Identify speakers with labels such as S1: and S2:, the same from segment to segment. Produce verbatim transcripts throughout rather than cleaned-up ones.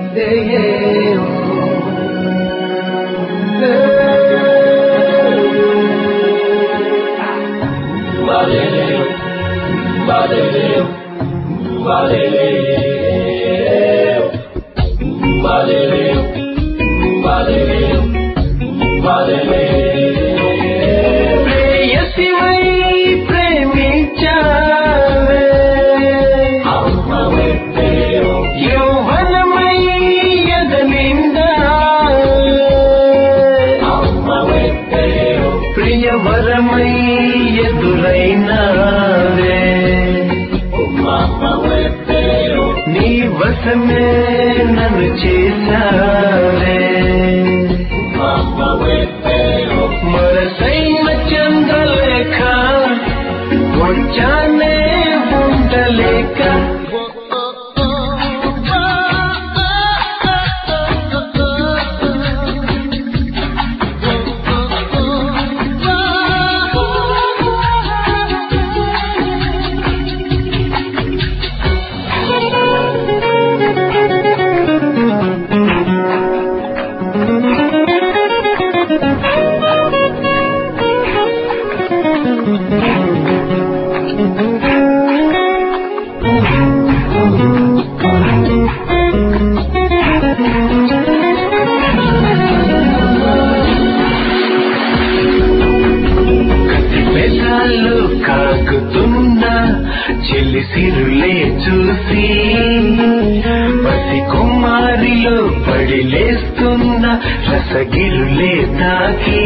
S1: Valeu, valeu, valeu, valeu, valeu, valeu. ప్రేయసివై ప్రేమించావే యౌవనమై ఎదనిందావే ప్రియవరమై ఎదురైనావే నీ వశమే నన్ను చేశావే మరసైన చంద్రలేఖ వచ్చానే ఉండలేక కాకుతున్నా చెల్లి సిరులే చూసి పసి కుమారిలో పడిలేస్తున్న రసగిరులే తాకి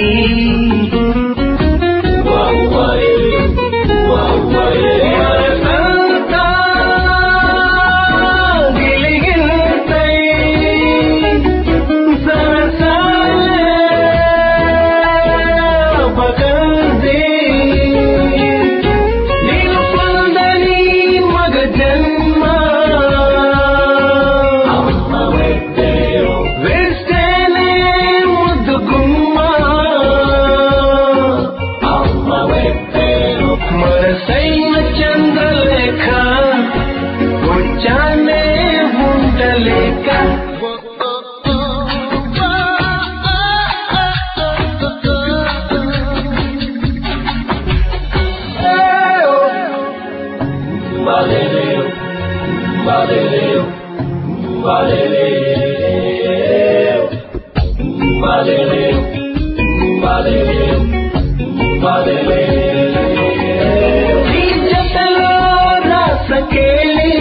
S1: మరసైన చంద్రలేఖ వచ్చానే ఉండలేక Valeu, valeu, valeu, valeu, valeu, నీ జతలో రాసకేళి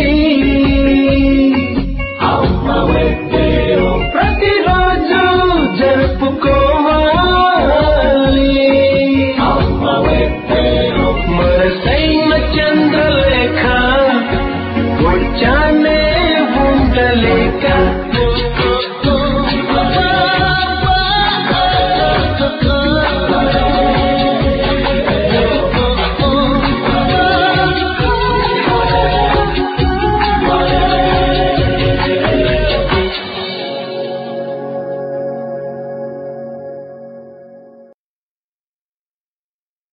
S1: ప్రతిరోజు జరుపుకోవాలి మరసైన చంద్రలేఖ వచ్చానే ఉండలే